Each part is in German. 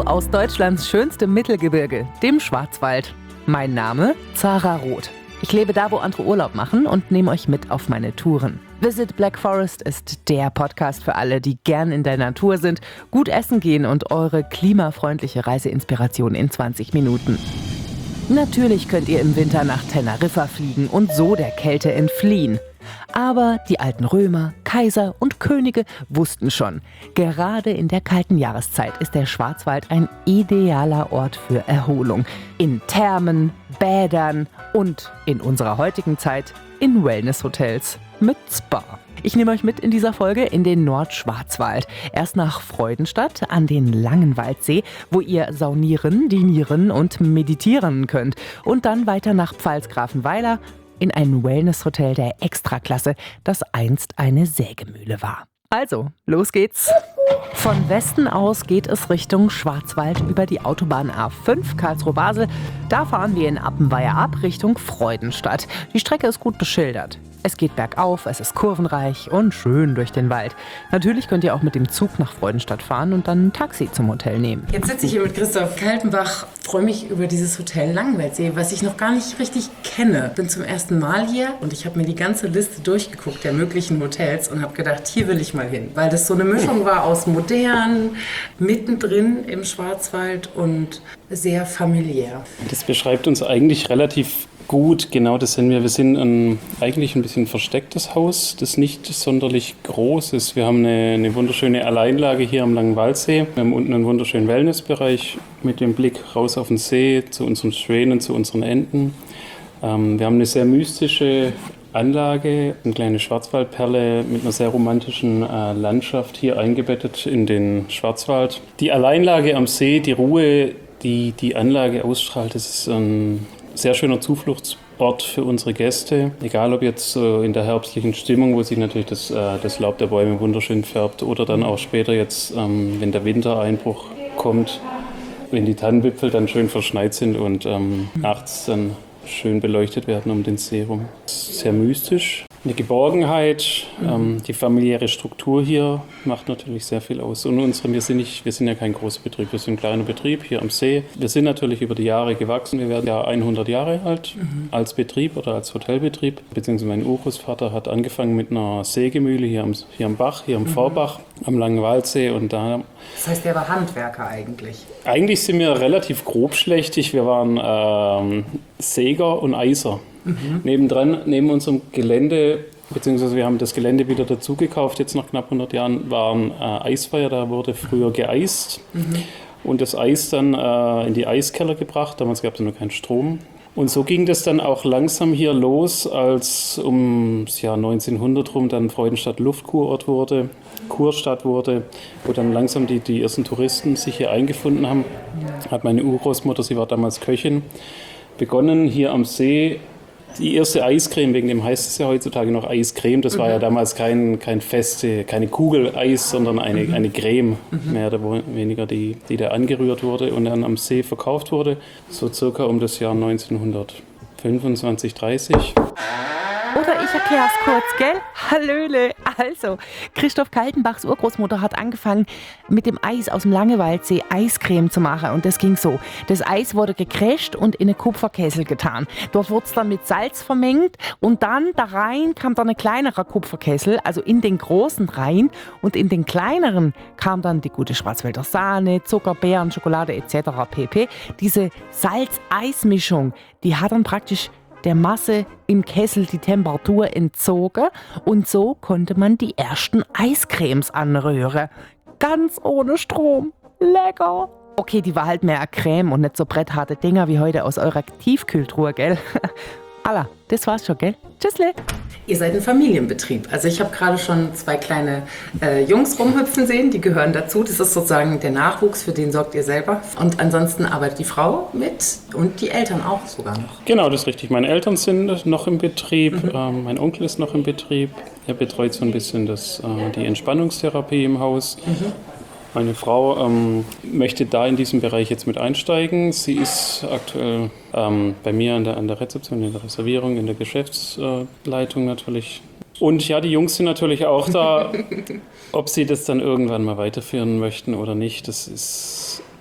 aus Deutschlands schönstem Mittelgebirge, dem Schwarzwald. Mein Name? Zara Roth. Ich lebe da, wo andere Urlaub machen und nehme euch mit auf meine Touren. Visit Black Forest ist der Podcast für alle, die gern in der Natur sind, gut essen gehen und eure klimafreundliche Reiseinspiration in 20 Minuten. Natürlich könnt ihr im Winter nach Teneriffa fliegen und so der Kälte entfliehen. Aber die alten Römer, Kaiser und Könige wussten schon, gerade in der kalten Jahreszeit ist der Schwarzwald ein idealer Ort für Erholung. In Thermen, Bädern und in unserer heutigen Zeit in Wellnesshotels mit Spa. Ich nehme euch mit in dieser Folge in den Nordschwarzwald. Erst nach Freudenstadt an den Langenwaldsee, wo ihr saunieren, dinieren und meditieren könnt. Und dann weiter nach Pfalzgrafenweiler in ein Wellnesshotel der Extraklasse, das einst eine Sägemühle war. Also, los geht's! Von Westen aus geht es Richtung Schwarzwald über die Autobahn A5 Karlsruhe-Basel. Da fahren wir in Appenweier ab Richtung Freudenstadt. Die Strecke ist gut beschildert. Es geht bergauf, es ist kurvenreich und schön durch den Wald. Natürlich könnt ihr auch mit dem Zug nach Freudenstadt fahren und dann ein Taxi zum Hotel nehmen. Jetzt sitze ich hier mit Christoph Kaltenbach, freue mich über dieses Hotel Langenwaldsee, was ich noch gar nicht richtig kenne. Bin zum ersten Mal hier und ich habe mir die ganze Liste durchgeguckt der möglichen Hotels und habe gedacht, hier will ich mal hin. Weil das so eine Mischung war aus modern, mittendrin im Schwarzwald und sehr familiär. Das beschreibt uns eigentlich relativ gut, genau das sind wir. Wir sind eigentlich ein bisschen verstecktes Haus, das nicht sonderlich groß ist. Wir haben eine wunderschöne Alleinlage hier am Langenwaldsee. Wir haben unten einen wunderschönen Wellnessbereich mit dem Blick raus auf den See, zu unseren Schwänen, zu unseren Enten. Wir haben eine sehr mystische Anlage, eine kleine Schwarzwaldperle mit einer sehr romantischen Landschaft hier eingebettet in den Schwarzwald. Die Alleinlage am See, die Ruhe, die Anlage ausstrahlt, das ist ein sehr schöner Zufluchtsort für unsere Gäste. Egal ob jetzt in der herbstlichen Stimmung, wo sich natürlich das Laub der Bäume wunderschön färbt, oder dann auch später jetzt, wenn der Wintereinbruch kommt, wenn die Tannenwipfel dann schön verschneit sind und nachts dann schön beleuchtet werden um den See rum. Sehr mystisch. Eine Geborgenheit, die familiäre Struktur hier macht natürlich sehr viel aus. Und wir sind ja kein großer Betrieb, wir sind ein kleiner Betrieb hier am See. Wir sind natürlich über die Jahre gewachsen. Wir werden ja 100 Jahre alt als Betrieb oder als Hotelbetrieb. Beziehungsweise mein Urgroßvater hat angefangen mit einer Sägemühle hier am Bach, hier am Vorbach, am Langenwaldsee. Und da, das heißt, der war Handwerker eigentlich? Eigentlich sind wir relativ grobschlächtig. Wir waren Säger und Eiser. Neben unserem Gelände, beziehungsweise wir haben das Gelände wieder dazu gekauft, jetzt nach knapp 100 Jahren, war ein Eisfeuer, da wurde früher geeist und das Eis dann in die Eiskeller gebracht, damals gab es noch keinen Strom. Und so ging das dann auch langsam hier los, als ums Jahr 1900 rum dann Freudenstadt Luftkurort wurde, Kurstadt wurde, wo dann langsam die ersten Touristen sich hier eingefunden haben. Hat meine Urgroßmutter, sie war damals Köchin, begonnen hier am See. Die erste Eiscreme, wegen dem heißt es ja heutzutage noch Eiscreme, das war ja damals keine Kugel Eis, sondern eine Creme, mehr oder weniger, die da angerührt wurde und dann am See verkauft wurde, so circa um das Jahr 1925, 30. Oder ich erkläre es kurz, gell? Hallöle! Also, Christoph Kaltenbachs Urgroßmutter hat angefangen, mit dem Eis aus dem Langenwaldsee Eiscreme zu machen. Und das ging so. Das Eis wurde gecrasht und in einen Kupferkessel getan. Dort wurde es dann mit Salz vermengt und dann da rein kam dann ein kleinerer Kupferkessel, also in den großen rein. Und in den kleineren kam dann die gute Schwarzwälder Sahne, Zucker, Beeren, Schokolade etc. pp. Diese Salz-Eis-Mischung, die hat dann praktisch der Masse im Kessel die Temperatur entzogen und so konnte man die ersten Eiscremes anrühren. Ganz ohne Strom. Lecker! Okay, die war halt mehr eine Creme und nicht so brettharte Dinger wie heute aus eurer Tiefkühltruhe, gell? Alla, das war's schon, gell? Tschüssle! Ihr seid ein Familienbetrieb. Also ich habe gerade schon 2 kleine Jungs rumhüpfen sehen, die gehören dazu. Das ist sozusagen der Nachwuchs, für den sorgt ihr selber. Und ansonsten arbeitet die Frau mit und die Eltern auch sogar noch. Genau, das ist richtig. Meine Eltern sind noch im Betrieb, mein Onkel ist noch im Betrieb. Er betreut so ein bisschen die Entspannungstherapie im Haus. Meine Frau möchte da in diesem Bereich jetzt mit einsteigen. Sie ist aktuell bei mir an der Rezeption, in der Reservierung, in der Geschäftsleitung natürlich. Und ja, die Jungs sind natürlich auch da. Ob sie das dann irgendwann mal weiterführen möchten oder nicht, das ist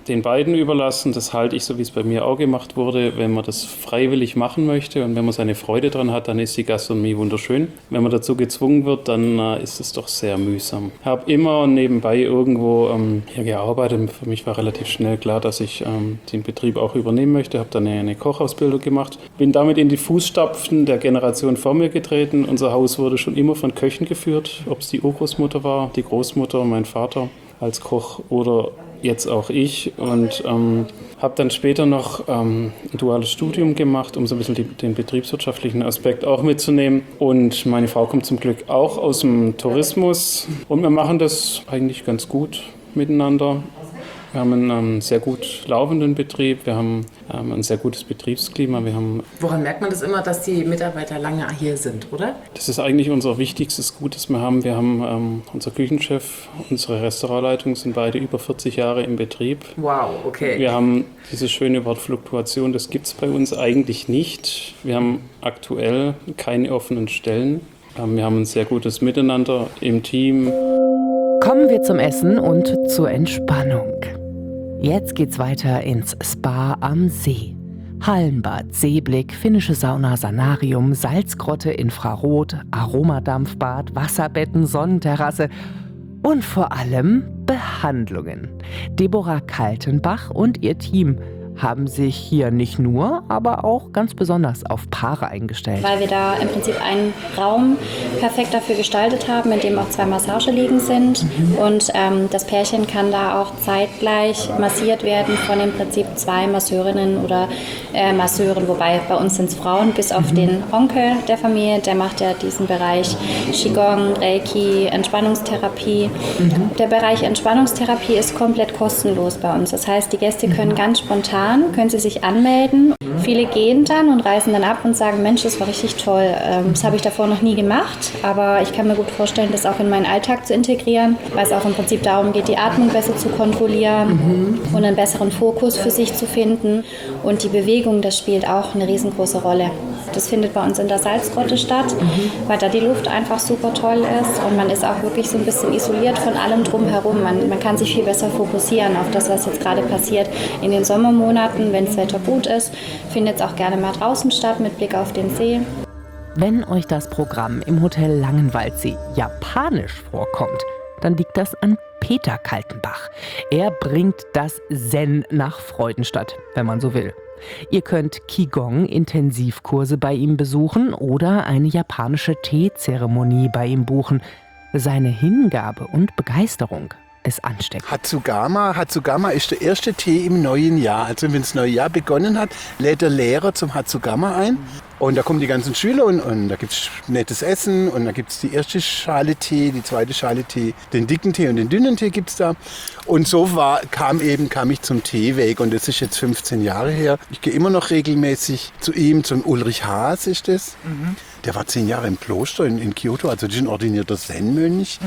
den beiden überlassen. Das halte ich so, wie es bei mir auch gemacht wurde. Wenn man das freiwillig machen möchte und wenn man seine Freude dran hat, dann ist die Gastronomie wunderschön. Wenn man dazu gezwungen wird, dann ist es doch sehr mühsam. Ich habe immer nebenbei irgendwo hier gearbeitet. Für mich war relativ schnell klar, dass ich den Betrieb auch übernehmen möchte. Habe dann eine Kochausbildung gemacht. Bin damit in die Fußstapfen der Generation vor mir getreten. Unser Haus wurde schon immer von Köchen geführt, ob es die Urgroßmutter war, die Großmutter, mein Vater als Koch oder jetzt auch ich. Und habe dann später noch ein duales Studium gemacht, um so ein bisschen den betriebswirtschaftlichen Aspekt auch mitzunehmen. Und meine Frau kommt zum Glück auch aus dem Tourismus. Und wir machen das eigentlich ganz gut miteinander. Wir haben einen sehr gut laufenden Betrieb, wir haben ein sehr gutes Betriebsklima. Woran merkt man das immer, dass die Mitarbeiter lange hier sind, oder? Das ist eigentlich unser wichtigstes Gut, das wir haben. Wir haben unser Küchenchef, unsere Restaurantleitung sind beide über 40 Jahre im Betrieb. Wow, okay. Wir haben dieses schöne Wort Fluktuation, das gibt es bei uns eigentlich nicht. Wir haben aktuell keine offenen Stellen. Wir haben ein sehr gutes Miteinander im Team. Kommen wir zum Essen und zur Entspannung. Jetzt geht's weiter ins Spa am See. Hallenbad, Seeblick, finnische Sauna, Sanarium, Salzgrotte, Infrarot, Aromadampfbad, Wasserbetten, Sonnenterrasse und vor allem Behandlungen. Deborah Kaltenbach und ihr Team haben sich hier nicht nur, aber auch ganz besonders auf Paare eingestellt. Weil wir da im Prinzip einen Raum perfekt dafür gestaltet haben, in dem auch 2 Massageliegen sind. Und das Pärchen kann da auch zeitgleich massiert werden von im Prinzip 2 Masseurinnen oder Masseuren. Wobei bei uns sind es Frauen, bis auf den Onkel der Familie, der macht ja diesen Bereich Qigong, Reiki, Entspannungstherapie. Der Bereich Entspannungstherapie ist komplett kostenlos bei uns. Das heißt, die Gäste können ganz spontan können sie sich anmelden. Viele gehen dann und reisen dann ab und sagen, Mensch, das war richtig toll. Das habe ich davor noch nie gemacht, aber ich kann mir gut vorstellen, das auch in meinen Alltag zu integrieren, weil es auch im Prinzip darum geht, die Atmung besser zu kontrollieren und einen besseren Fokus für sich zu finden. Und die Bewegung, das spielt auch eine riesengroße Rolle. Das findet bei uns in der Salzgrotte statt, weil da die Luft einfach super toll ist und man ist auch wirklich so ein bisschen isoliert von allem drumherum. Man kann sich viel besser fokussieren auf das, was jetzt gerade passiert. In den Sommermonaten, wenn das Wetter gut ist, findet es auch gerne mal draußen statt mit Blick auf den See. Wenn euch das Programm im Hotel Langenwaldsee japanisch vorkommt, dann liegt das an Peter Kaltenbach. Er bringt das Zen nach Freudenstadt, wenn man so will. Ihr könnt Qigong-Intensivkurse bei ihm besuchen oder eine japanische Teezeremonie bei ihm buchen. Seine Hingabe und Begeisterung ist ansteckend. Hatsugama ist der erste Tee im neuen Jahr. Also wenn das neue Jahr begonnen hat, lädt der Lehrer zum Hatsugama ein. Und da kommen die ganzen Schüler und da gibt es nettes Essen und da gibt es die erste Schale Tee, die zweite Schale Tee, den dicken Tee und den dünnen Tee gibt es da. Und so kam ich zum Teeweg und das ist jetzt 15 Jahre her. Ich gehe immer noch regelmäßig zu ihm, zum Ulrich Haas ist das. Der war 10 Jahre im Kloster in Kyoto, also das ist ein ordinierter Zen-Mönch.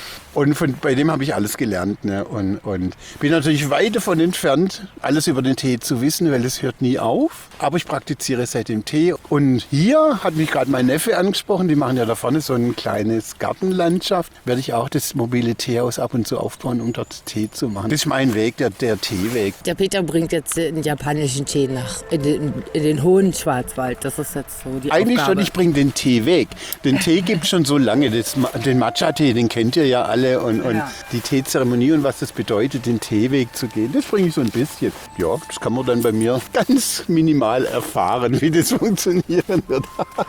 Und bei dem habe ich alles gelernt. Ne? Und bin natürlich weit davon entfernt, alles über den Tee zu wissen, weil es hört nie auf. Aber ich praktiziere seitdem Tee. Und hier hat mich gerade mein Neffe angesprochen, die machen ja da vorne so ein kleines Gartenlandschaft. Werde ich auch das mobile Teehaus ab und zu aufbauen, um dort Tee zu machen. Das ist mein Weg, der Teeweg. Der Peter bringt jetzt den japanischen Tee in den hohen Schwarzwald. Das ist jetzt so die Eigentlich Aufgabe. schon, ich bringe den Tee weg. Den Tee gibt es schon so lange. Den Matcha-Tee, den kennt ihr ja alle. Und die Teezeremonie und was das bedeutet, den Teeweg zu gehen, das bringe ich so ein bisschen. Ja, das kann man dann bei mir ganz minimal erfahren, wie das funktionieren wird.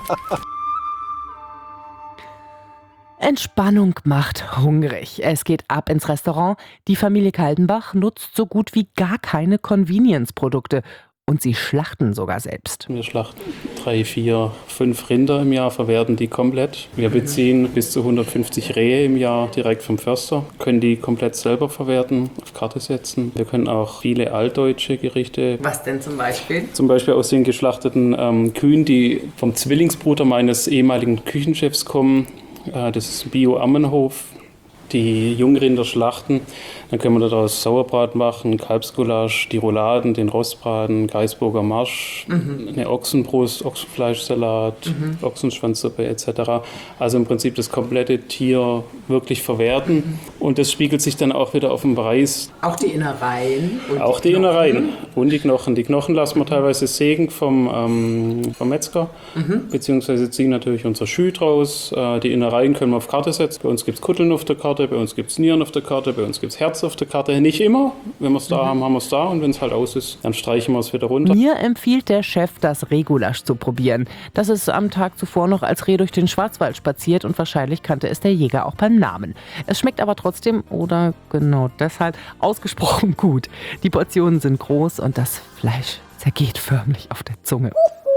Entspannung macht hungrig. Es geht ab ins Restaurant. Die Familie Kaltenbach nutzt so gut wie gar keine Convenience-Produkte. Und sie schlachten sogar selbst. Wir schlachten 3, 4, 5 Rinder im Jahr, verwerten die komplett. Wir beziehen bis zu 150 Rehe im Jahr direkt vom Förster, können die komplett selber verwerten, auf Karte setzen. Wir können auch viele altdeutsche Gerichte. Was denn zum Beispiel? Zum Beispiel aus den geschlachteten Kühen, die vom Zwillingsbruder meines ehemaligen Küchenchefs kommen. Das ist Bio Ammenhof. die Jungrinder schlachten. Dann können wir daraus Sauerbraten machen, Kalbsgulasch, die Rouladen, den Rostbraten, Gaisburger Marsch, eine Ochsenbrust, Ochsenfleischsalat, Ochsenschwanzsuppe etc. Also im Prinzip das komplette Tier wirklich verwerten. Und das spiegelt sich dann auch wieder auf dem Preis. Auch die Innereien? Auch die Innereien und die Knochen. Die Knochen lassen wir teilweise sägen vom Metzger, beziehungsweise ziehen natürlich unser Schü draus. Die Innereien können wir auf Karte setzen. Bei uns gibt es Kutteln auf der Karte, bei uns gibt es Nieren auf der Karte, bei uns gibt es Herz auf der Karte. Nicht immer. Wenn wir es da haben, haben wir es da. Und wenn es halt aus ist, dann streichen wir es wieder runter. Mir empfiehlt der Chef, das Rehgulasch zu probieren. Das ist am Tag zuvor noch als Reh durch den Schwarzwald spaziert und wahrscheinlich kannte es der Jäger auch beim Namen. Es schmeckt aber trotzdem, oder genau deshalb, ausgesprochen gut. Die Portionen sind groß und das Fleisch zergeht förmlich auf der Zunge.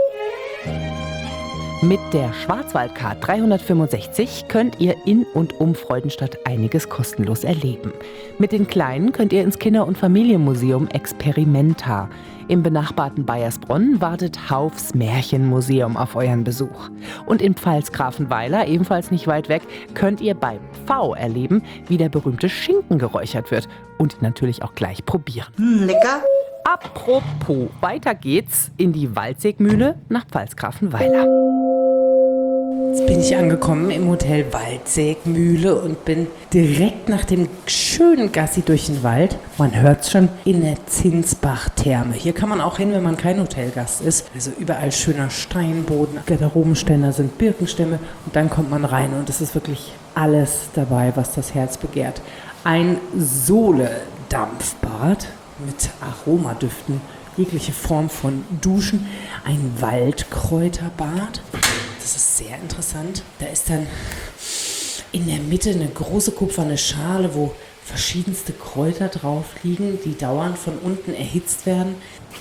Mit der Schwarzwaldcard 365 könnt ihr in und um Freudenstadt einiges kostenlos erleben. Mit den Kleinen könnt ihr ins Kinder- und Familienmuseum Experimenta. Im benachbarten Baiersbronn wartet Haufs Märchenmuseum auf euren Besuch. Und in Pfalzgrafenweiler, ebenfalls nicht weit weg, könnt ihr bei Pfau erleben, wie der berühmte Schinken geräuchert wird. Und natürlich auch gleich probieren. Lecker. Apropos, weiter geht's in die Waldseegmühle nach Pfalzgrafenweiler. Jetzt bin ich angekommen im Hotel Waldseegmühle und bin direkt nach dem schönen Gassi durch den Wald, man hört's schon, in der Zinsbach-Therme. Hier kann man auch hin, wenn man kein Hotelgast ist. Also überall schöner Steinboden, Garderobenständer sind Birkenstämme und dann kommt man rein und es ist wirklich alles dabei, was das Herz begehrt. Ein Sohle-Dampfbad mit Aromadüften, jegliche Form von Duschen, ein Waldkräuterbad. Das ist sehr interessant. Da ist dann in der Mitte eine große kupferne Schale, wo verschiedenste Kräuter drauf liegen, die dauernd von unten erhitzt werden.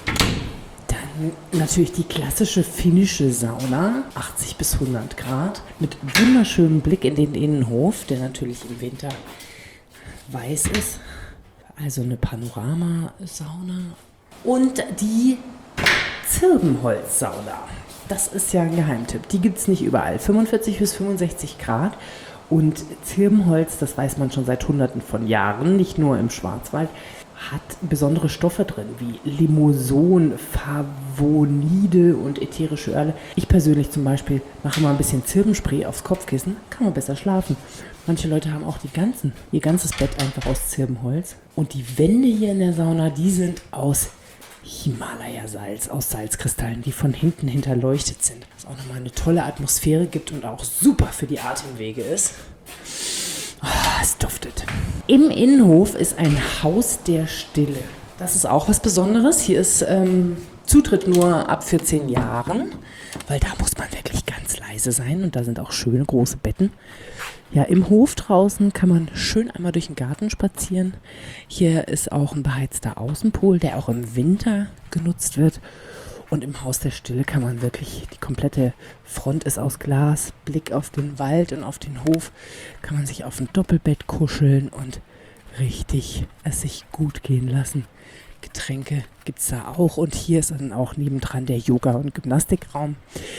Dann natürlich die klassische finnische Sauna, 80 bis 100 Grad, mit wunderschönem Blick in den Innenhof, der natürlich im Winter weiß ist. Also eine Panoramasauna. Und die Zirbenholzsauna. Das ist ja ein Geheimtipp. Die gibt es nicht überall. 45 bis 65 Grad. Und Zirbenholz, das weiß man schon seit Hunderten von Jahren, nicht nur im Schwarzwald, hat besondere Stoffe drin, wie Limoson, Favonide und ätherische Öle. Ich persönlich zum Beispiel mache mal ein bisschen Zirbenspray aufs Kopfkissen, kann man besser schlafen. Manche Leute haben auch ihr ganzes Bett einfach aus Zirbenholz. Und die Wände hier in der Sauna, die sind aus Himalaya-Salz, aus Salzkristallen, die von hinten hinterleuchtet sind. Was auch nochmal eine tolle Atmosphäre gibt und auch super für die Atemwege ist. Oh, es duftet. Im Innenhof ist ein Haus der Stille. Das ist auch was Besonderes. Hier ist Zutritt nur ab 14 Jahren, weil da muss man wirklich ganz leise sein und da sind auch schöne große Betten. Ja, im Hof draußen kann man schön einmal durch den Garten spazieren. Hier ist auch ein beheizter Außenpool, der auch im Winter genutzt wird. Und im Haus der Stille kann man wirklich, die komplette Front ist aus Glas, Blick auf den Wald und auf den Hof, kann man sich auf ein Doppelbett kuscheln und richtig es sich gut gehen lassen. Getränke gibt es da auch und hier ist dann auch nebendran der Yoga- und Gymnastikraum.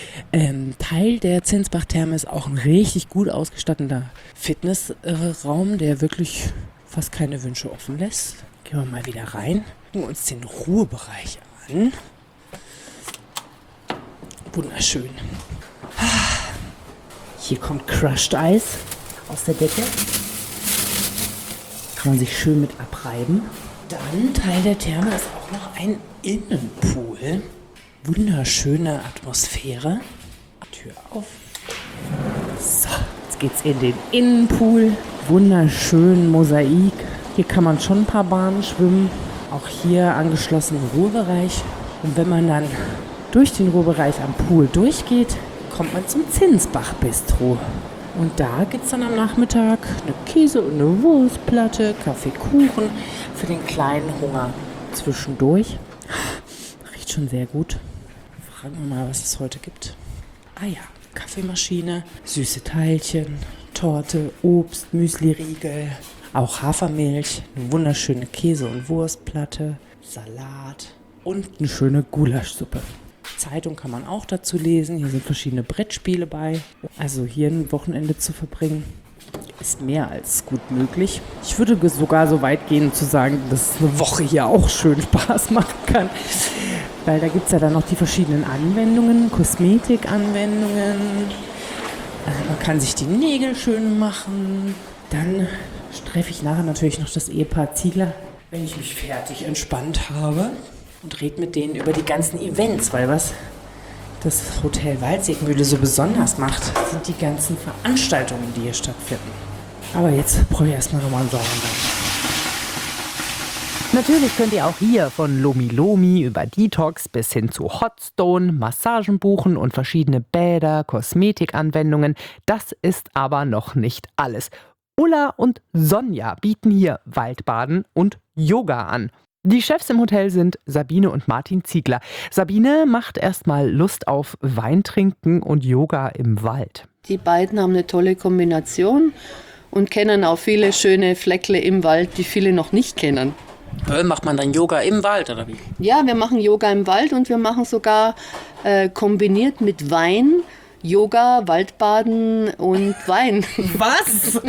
Teil der Zinsbach-Therme ist auch ein richtig gut ausgestatteter Fitnessraum, der wirklich fast keine Wünsche offen lässt. Gehen wir mal wieder rein, gucken uns den Ruhebereich an. Wunderschön. Hier kommt Crushed Eis aus der Decke. Kann man sich schön mit abreiben. Dann Teil der Therme ist auch noch ein Innenpool. Wunderschöne Atmosphäre. Tür auf. So, jetzt geht's in den Innenpool. Wunderschön Mosaik. Hier kann man schon ein paar Bahnen schwimmen. Auch hier angeschlossen Ruhebereich. Und wenn man dann durch den Ruhebereich am Pool durchgeht, kommt man zum Zinsbach-Bistro. Und da gibt es dann am Nachmittag eine Käse- und eine Wurstplatte, Kaffee, Kuchen für den kleinen Hunger zwischendurch. Riecht schon sehr gut. Fragen wir mal, was es heute gibt. Ah ja, Kaffeemaschine, süße Teilchen, Torte, Obst, Müsliriegel, auch Hafermilch, eine wunderschöne Käse- und Wurstplatte, Salat und eine schöne Gulaschsuppe. Zeitung kann man auch dazu lesen. Hier sind verschiedene Brettspiele bei. Also hier ein Wochenende zu verbringen. ist mehr als gut möglich. Ich würde sogar so weit gehen zu sagen, dass eine Woche hier auch schön Spaß machen kann. Weil da gibt es ja dann noch die verschiedenen Anwendungen, Kosmetikanwendungen. Man kann sich die Nägel schön machen. Dann treffe ich nachher natürlich noch das Ehepaar Ziegler, wenn ich mich fertig entspannt habe. Und rede mit denen über die ganzen Events, weil was das Hotel Waldseemühle so besonders macht, sind die ganzen Veranstaltungen, die hier stattfinden. Aber jetzt brauche ich erstmal nochmal einen Sauerland. Natürlich könnt ihr auch hier von Lomi Lomi über Detox bis hin zu Hotstone, Massagen buchen und verschiedene Bäder, Kosmetikanwendungen. Das ist aber noch nicht alles. Ulla und Sonja bieten hier Waldbaden und Yoga an. Die Chefs im Hotel sind Sabine und Martin Ziegler. Sabine macht erstmal Lust auf Weintrinken und Yoga im Wald. Die beiden haben eine tolle Kombination und kennen auch viele schöne Fleckle im Wald, die viele noch nicht kennen. Macht man dann Yoga im Wald oder wie? Ja, wir machen Yoga im Wald und wir machen sogar kombiniert mit Wein Yoga, Waldbaden und Wein. Was?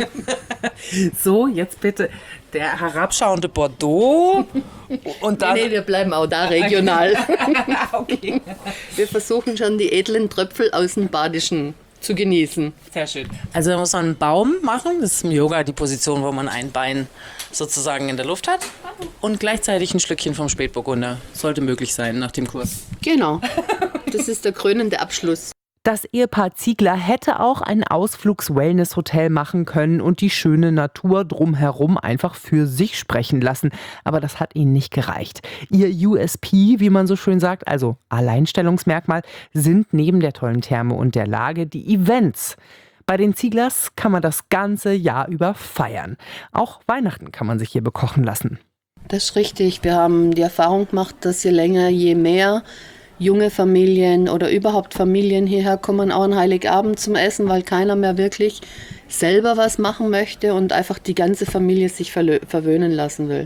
So, jetzt bitte der herabschauende Bordeaux und dann... Nee, wir bleiben auch da regional. Okay. Wir versuchen schon die edlen Tröpfel aus dem Badischen zu genießen. Sehr schön. Also da muss man einen Baum machen. Das ist im Yoga die Position, wo man ein Bein sozusagen in der Luft hat. Und gleichzeitig ein Schlückchen vom Spätburgunder. Sollte möglich sein nach dem Kurs. Genau. Das ist der krönende Abschluss. Das Ehepaar Ziegler hätte auch ein Ausflugs-Wellness-Hotel machen können und die schöne Natur drumherum einfach für sich sprechen lassen. Aber das hat ihnen nicht gereicht. Ihr USP, wie man so schön sagt, also Alleinstellungsmerkmal, sind neben der tollen Therme und der Lage die Events. Bei den Zieglers kann man das ganze Jahr über feiern. Auch Weihnachten kann man sich hier bekochen lassen. Das ist richtig. Wir haben die Erfahrung gemacht, dass je länger, je mehr junge Familien oder überhaupt Familien hierher kommen, auch an Heiligabend zum Essen, weil keiner mehr wirklich selber was machen möchte und einfach die ganze Familie sich verwöhnen lassen will.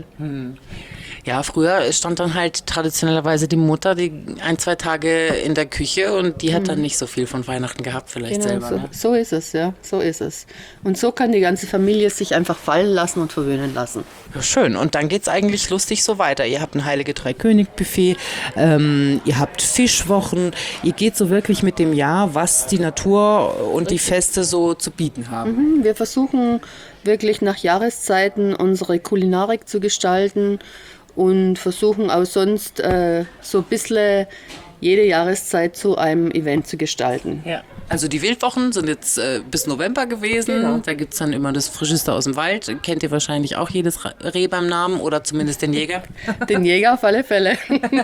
Ja, früher stand dann halt traditionellerweise die Mutter die 1-2 Tage in der Küche und die hat dann nicht so viel von Weihnachten gehabt vielleicht selber. So, Ne? so ist es, ja, so ist es. Und so kann die ganze Familie sich einfach fallen lassen und verwöhnen lassen. Ja, schön. Und dann geht's eigentlich lustig so weiter. Ihr habt ein Heilige Drei-König-Buffet, ihr habt Fischwochen. Ihr geht so wirklich mit dem Jahr, was die Natur und die Feste so zu bieten haben. Wir versuchen wirklich nach Jahreszeiten unsere Kulinarik zu gestalten und versuchen auch sonst so ein bisschen jede Jahreszeit zu einem Event zu gestalten. Ja. Also die Wildwochen sind jetzt bis November gewesen. Genau. Da gibt's dann immer das Frischeste aus dem Wald. Kennt ihr wahrscheinlich auch jedes Reh beim Namen oder zumindest den Jäger? Den Jäger auf alle Fälle.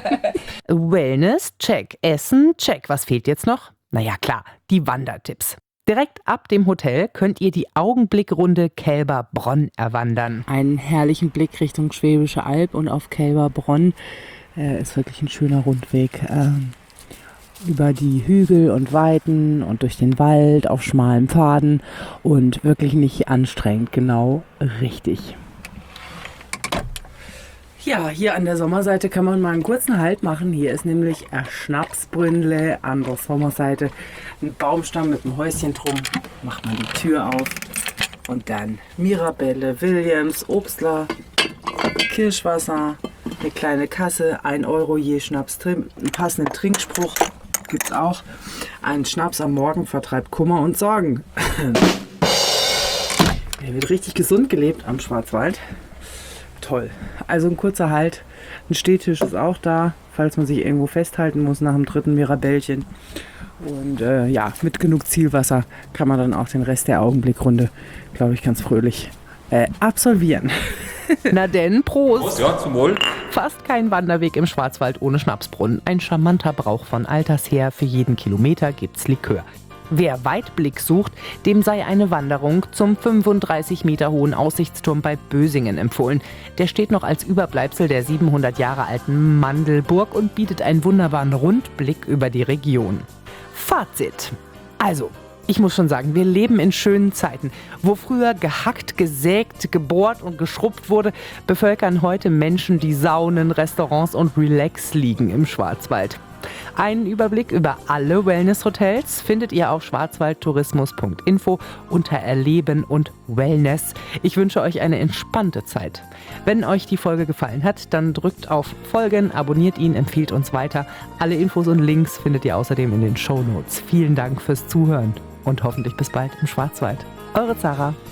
Wellness, check. Essen, check. Was fehlt jetzt noch? Naja, klar, die Wandertipps. Direkt ab dem Hotel könnt ihr die Augenblickrunde Kälberbronn erwandern. Einen herrlichen Blick Richtung Schwäbische Alb und auf Kälberbronn. Ist wirklich ein schöner Rundweg. Über die Hügel und Weiden und durch den Wald auf schmalen Pfaden und wirklich nicht anstrengend, genau richtig. Ja, hier an der Sommerseite kann man mal einen kurzen Halt machen. Hier ist nämlich ein Schnapsbrünnle an der Sommerseite. Ein Baumstamm mit einem Häuschen drum. Macht man die Tür auf und dann Mirabelle, Williams, Obstler, Kirschwasser, eine kleine Kasse, 1 Euro je Schnaps drin, einen passenden Trinkspruch gibt's auch. Ein Schnaps am Morgen vertreibt Kummer und Sorgen. Hier wird richtig gesund gelebt am Schwarzwald. Toll. Also ein kurzer Halt. Ein Stehtisch ist auch da, falls man sich irgendwo festhalten muss nach dem 3. Mirabellchen. Und ja, mit genug Zielwasser kann man dann auch den Rest der Augenblickrunde, glaube ich, ganz fröhlich absolvieren. Na denn, Prost! Ja, zum Wohl. Fast kein Wanderweg im Schwarzwald ohne Schnapsbrunnen. Ein charmanter Brauch von alters her. Für jeden Kilometer gibt's Likör. Wer Weitblick sucht, dem sei eine Wanderung zum 35 Meter hohen Aussichtsturm bei Bösingen empfohlen. Der steht noch als Überbleibsel der 700 Jahre alten Mandelburg und bietet einen wunderbaren Rundblick über die Region. Fazit. Also, ich muss schon sagen, wir leben in schönen Zeiten. Wo früher gehackt, gesägt, gebohrt und geschrubbt wurde, bevölkern heute Menschen die Saunen, Restaurants und Relax-Liegen im Schwarzwald. Einen Überblick über alle Wellness-Hotels findet ihr auf schwarzwaldtourismus.info unter Erleben und Wellness. Ich wünsche euch eine entspannte Zeit. Wenn euch die Folge gefallen hat, dann drückt auf Folgen, abonniert ihn, empfiehlt uns weiter. Alle Infos und Links findet ihr außerdem in den Shownotes. Vielen Dank fürs Zuhören und hoffentlich bis bald im Schwarzwald. Eure Zara.